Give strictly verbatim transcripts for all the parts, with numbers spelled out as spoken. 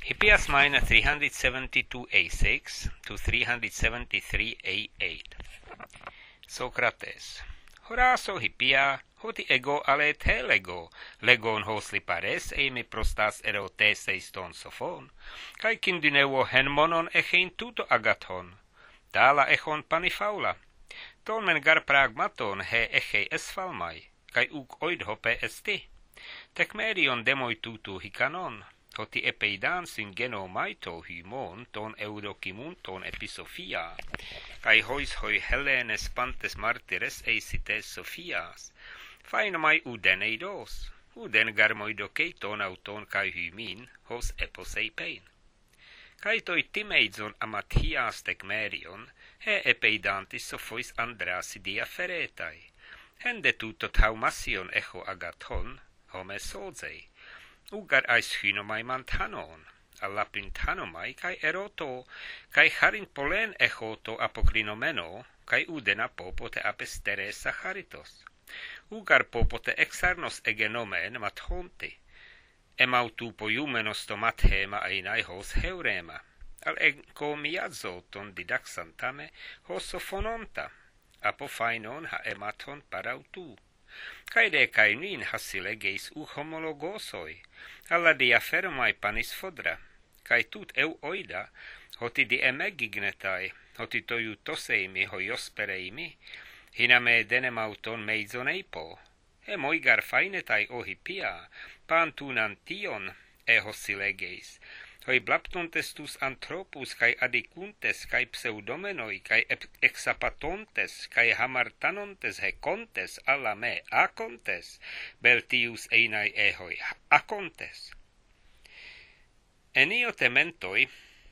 Hippias minor three hundred seventy-two a six to three hundred seventy-three a eight. Socrates. Horaso hippia, hoti ego ale te lego, legon hos lipares eime prostas erotes eiston sophon, kai kindinevo hen monon echein tuto agathon, tala echon panifaula, ton men gar pragmaton he echei esfalmai, kai uk oidhope esti, tekmerion demoi tutu hikanon, hoti epeidan sin genomaito hymon ton eudokimun ton episofia, kai hois hoi Helenes pantes martires eisites Sophias, phaenomai uden eidos, uden garmoidokei ton auton kai hymin, hos eposeipein. Kai toi timeizon amathias tekmerion, he epeidantis sophois andrasi diaferetai, hende tuto taumasion echo agathon, home sozei, ugar ais hynomai mantanon, allapin tanomai kai eroto, kai harin polen echoto apokrinomeno, kai udena popote apestere sacharitos, ugar popote exarnos egenomen mathonti, emautu poiumenos tomathema ainai hos heurema, al encomiazo ton didaxantame hos sophononta, apophainon ha emathon parautu. Kai de kainin hasilegeis u homologosoi, alla diafermai panis fodra, kai tut eu oida, hoti di emegignetai, hoti toiu toseimi hoiospereimi, hiname denemauton meizon eipo, e moigar fainetai ohipia, pantunan tion e hosilegeis, hoi blaptontes anthropus kai adicuntes kai pseudomenoi kai exapatontes kai hamartanontes hecontes alla me acontes beltius einai ehoi acontes enio tementoi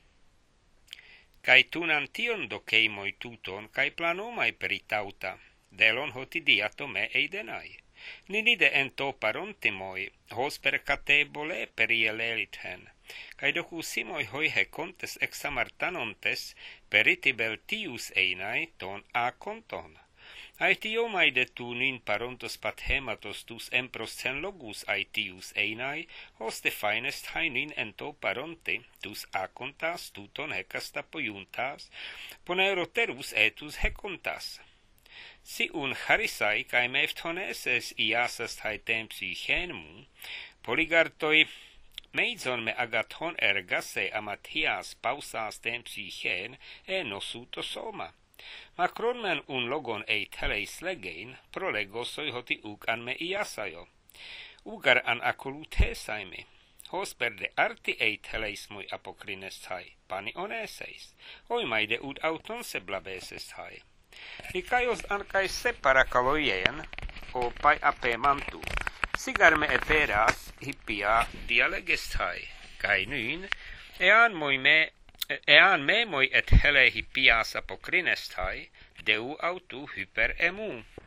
kai tunan tion dokeimoi tuton kai planomai peritauta delon hoti diato me eidenai ninide ento parontimoi hos per catebole perielelithen kai doku simoi hoi hecontes examartanontes periti beltius einai ton aconton. Aetiomai de tu nin parontos pathematos tus emproscen logus aetius einai, hoste fainest hainin ento paronte, tus acontas tuton hecasta poiuntas, poneroterus etus hecontas. Si un charisai kai meftoneses iasast haetem psychenmu, poligartoi meizon me agathon ergase amathias pausas tem psychen e nosuto soma. Macron men un logon eit heleis legein, prolegosoi hoti uk an me iasaio. Ugar an acolutesaime, hos per de arti eit heleis moi apocrines hai, pani oneseis, oimaide ud auton se blabeses hai. Nikaios an kai separa kaloien, o pai ape mantu, sigar me eteras hippia dialegestai, kai nyn, ean moi me, ean me moi et hele hippias apokrinestai, deu autu hyper emu.